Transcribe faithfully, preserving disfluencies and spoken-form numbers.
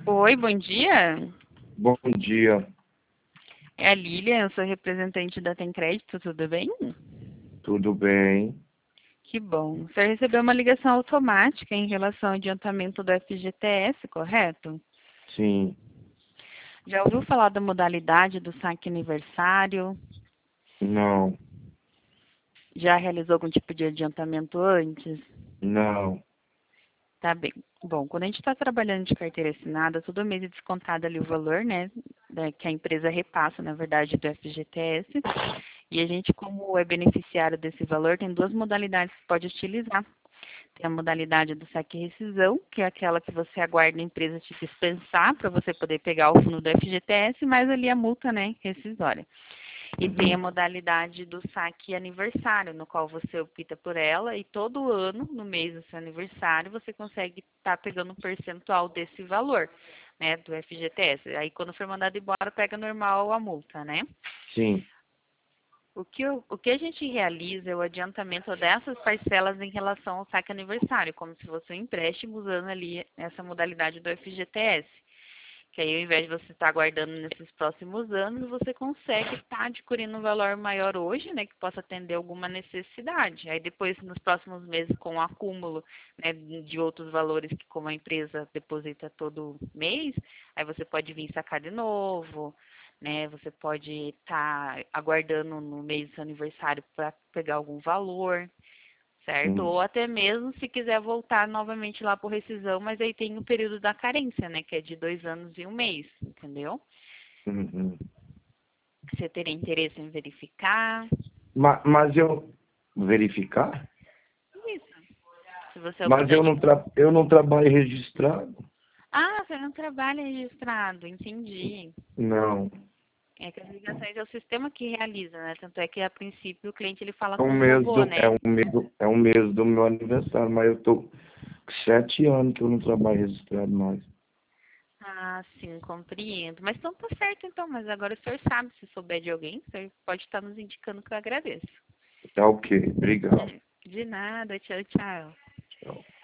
Oi, bom dia. Bom dia, É a Lilian, eu sou representante da Tem Crédito, tudo bem? tudo bem? Que bom. O senhor recebeu uma ligação automática em relação ao adiantamento do F G T S, correto? Sim, Já ouviu falar da modalidade do saque aniversário? não, Já realizou algum tipo de adiantamento antes? não, Tá bem. Bom, quando a gente está trabalhando de carteira assinada, todo mês é descontado ali o valor, né, da- que a empresa repassa, na verdade, do F G T S. E a gente, como é beneficiário desse valor, tem duas modalidades que pode utilizar. Tem a modalidade do saque e rescisão, que é aquela que você aguarda a empresa te dispensar para você poder pegar o fundo do F G T S, mais ali a multa, né, rescisória. E tem a uhum, modalidade do saque aniversário, no qual você opta por ela e todo ano, no mês do seu aniversário, você consegue estar pegando um percentual desse valor, né, do F G T S. Aí quando for mandado embora, pega normal a multa, né? sim, O que, o, o que a gente realiza é o adiantamento dessas parcelas em relação ao saque aniversário, como se fosse um empréstimo usando ali essa modalidade do F G T S. Que aí, ao invés de você estar guardando nesses próximos anos, você consegue estar adquirindo um valor maior hoje, né, que possa atender alguma necessidade. Aí depois, nos próximos meses, com o acúmulo, né, de outros valores que como a empresa deposita todo mês, aí você pode vir sacar de novo, né, você pode estar aguardando no mês do seu aniversário para pegar algum valor, certo? sim, Ou até mesmo se quiser voltar novamente lá por rescisão, mas aí tem o período da carência, né? Que é de dois anos e um mês, entendeu? uhum. Você teria interesse em verificar? Ma- Mas, eu verificar? Isso. Se você Mas optar eu de. não, tra... eu não trabalho registrado? Ah, você não trabalha registrado, entendi. Não, É que as ligações é o sistema que realiza, né? Tanto é que a princípio o cliente ele fala é um com o mês robô, do, é né? um mês do, é um mês do meu aniversário, mas eu tô com sete anos que eu não trabalho registrado mais. Ah, sim, compreendo. Mas então tá certo então, mas agora o senhor sabe, se souber de alguém, o senhor pode estar nos indicando que eu agradeço. Tá ok, obrigado. De nada, tchau, tchau. Tchau.